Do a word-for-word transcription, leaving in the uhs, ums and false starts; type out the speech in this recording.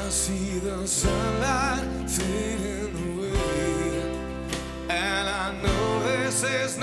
see the sunlight fading away, and I know this is